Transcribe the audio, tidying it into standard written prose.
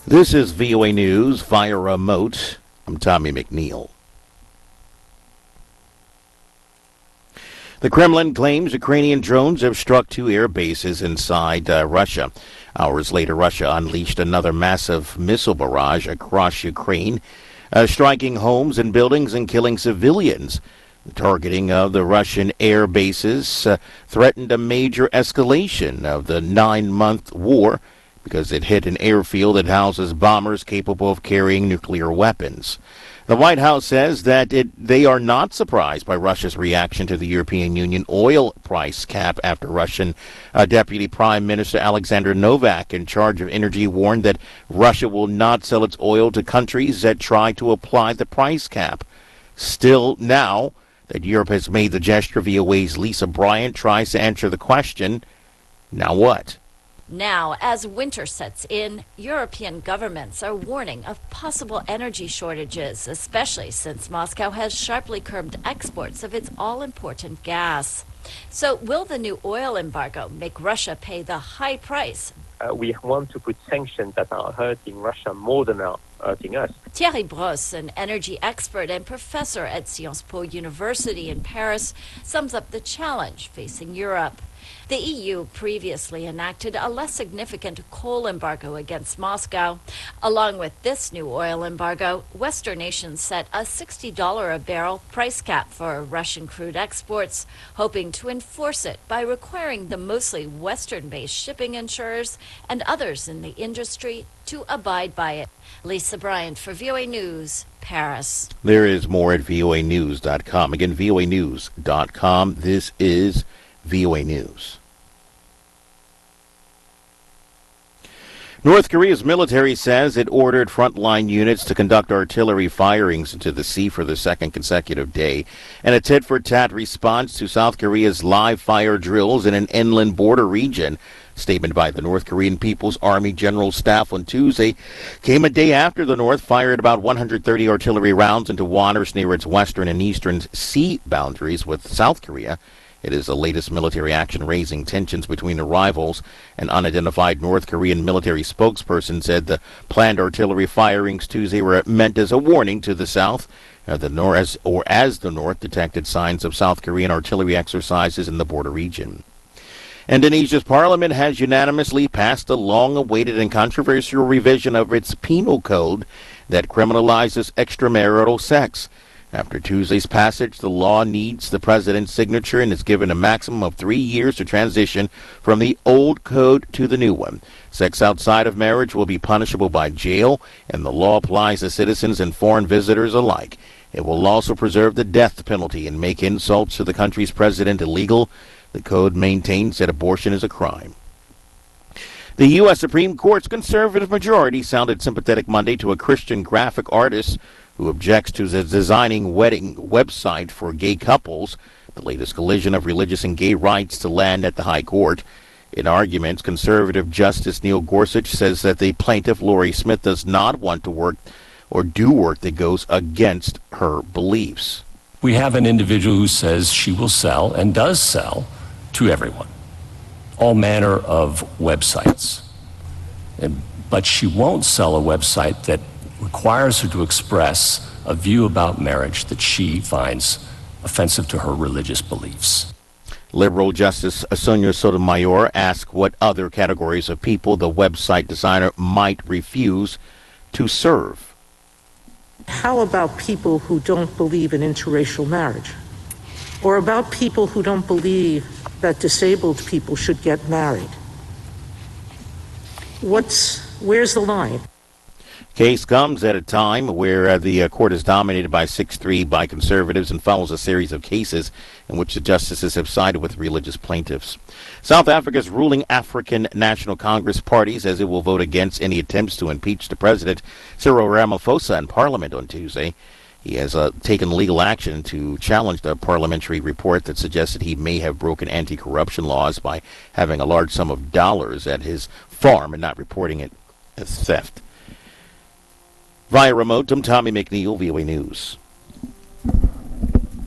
This is VOA News via remote. I'm Tommy McNeil. The Kremlin claims Ukrainian drones have struck two air bases inside Russia. Hours later, Russia unleashed another massive missile barrage across Ukraine, striking homes and buildings and killing civilians. The targeting of the Russian air bases threatened a major escalation of the 9-month war because it hit an airfield that houses bombers capable of carrying nuclear weapons. The White House says that they are not surprised by Russia's reaction to the European Union oil price cap after Russian Deputy Prime Minister Alexander Novak, in charge of energy, warned that Russia will not sell its oil to countries that try to apply the price cap. Still, now that Europe has made the gesture, VOA's Lisa Bryant tries to answer the question, now what? Now, as winter sets in, European governments are warning of possible energy shortages, especially since Moscow has sharply curbed exports of its all-important gas. So will the new oil embargo make Russia pay the high price? We want to put sanctions that are hurting Russia more than are hurting us. Thierry Brosse, an energy expert and professor at Sciences Po University in Paris, sums up the challenge facing Europe. The EU previously enacted a less significant coal embargo against Moscow. Along with this new oil embargo, Western nations set a $60 a barrel price cap for Russian crude exports, hoping to enforce it by requiring the mostly Western-based shipping insurers and others in the industry to abide by it. Lisa Bryant for VOA News, Paris. There is more at voanews.com. Again, voanews.com. This is VOA News. North Korea's military says it ordered frontline units to conduct artillery firings into the sea for the second consecutive day, and a tit-for-tat response to South Korea's live fire drills in an inland border region. Statement by the North Korean People's Army General Staff on Tuesday came a day after the North fired about 130 artillery rounds into waters near its western and eastern sea boundaries with South Korea. It is the latest military action raising tensions between the rivals. An unidentified North Korean military spokesperson said the planned artillery firings Tuesday were meant as a warning to the South, as the North detected signs of South Korean artillery exercises in the border region. Indonesia's parliament has unanimously passed a long-awaited and controversial revision of its penal code that criminalizes extramarital sex. After Tuesday's passage, the law needs the president's signature and is given a maximum of 3 years to transition from the old code to the new one. Sex outside of marriage will be punishable by jail, and the law applies to citizens and foreign visitors alike. It will also preserve the death penalty and make insults to the country's president illegal. The code maintains that abortion is a crime. The U.S. Supreme Court's conservative majority sounded sympathetic Monday to a Christian graphic artist who objects to the designing wedding website for gay couples, the latest collision of religious and gay rights to land at the High Court. In arguments, conservative Justice Neil Gorsuch says that the plaintiff, Lori Smith, does not want to work or do work that goes against her beliefs. We have an individual who says she will sell and does sell to everyone, all manner of websites. But she won't sell a website that requires her to express a view about marriage that she finds offensive to her religious beliefs. Liberal Justice Sonia Sotomayor asked what other categories of people the website designer might refuse to serve. How about people who don't believe in interracial marriage? Or about people who don't believe that disabled people should get married? Where's the line? Case comes at a time where the court is dominated by 6-3 by conservatives and follows a series of cases in which the justices have sided with religious plaintiffs. South Africa's ruling African National Congress Party says it will vote against any attempts to impeach the president, Cyril Ramaphosa, in Parliament on Tuesday. He has taken legal action to challenge the parliamentary report that suggested he may have broken anti-corruption laws by having a large sum of dollars at his farm and not reporting it as theft. Via remote, I'm Tommy McNeil, VOA News.